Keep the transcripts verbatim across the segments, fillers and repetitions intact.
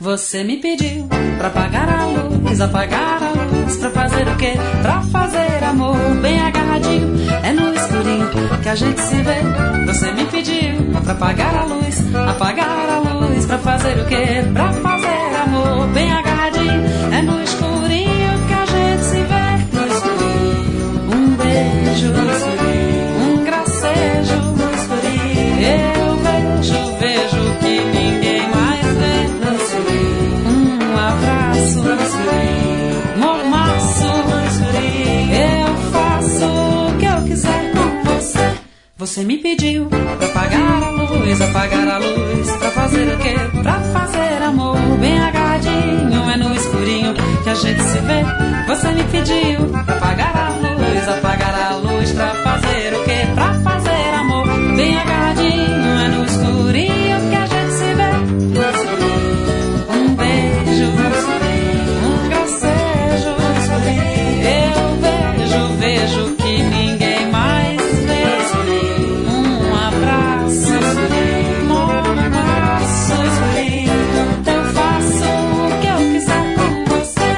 Você me pediu pra apagar a luz, apagar a luz, pra fazer o quê? Pra fazer amor bem agarradinho, é no escurinho que a gente se vê. Você me pediu pra apagar a luz, apagar a luz, pra fazer o quê? Pra fazer amor bem agarradinho, é no escurinho que a gente se vê. No escurinho, um beijo, no escurinho, um gracejo, no escurinho, eu vejo, vejo que ninguém mais vê. No escurinho, um abraço, no escurinho, mormaço, no escurinho, eu faço o que eu quiser com você. Você me pediu pra apagar a luz, apagar a luz, pra fazer o quê? Pra fazer amor bem agarradinho, é no escurinho que a gente se vê. Você me pediu pra apagar a luz, apagar a luz, pra fazer o quê? Pra fazer amor bem agarradinho, é no escurinho que a gente se vê. No escurinho, um beijo, no escurinho, um gracejo, no escurinho, eu vejo, vejo que ninguém mais vê. No escurinho, um abraço, no escurinho, mormaço, no escurinho, eu faço o que eu quiser com você.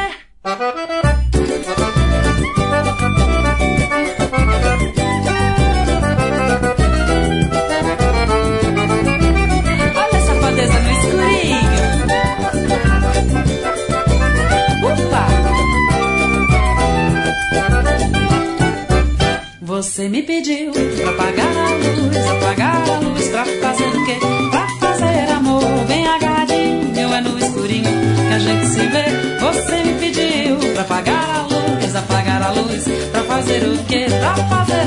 Olha a safadeza no escurinho. Opa! Você me pediu pra apagar a luz, apagar a luz, pra fazer o quê? Pra fazer amor bem agarradinho, é no escurinho que a gente se vê. Você me pediu pra apagar a luz, apagar a luz, pra fazer o quê? Pra fazer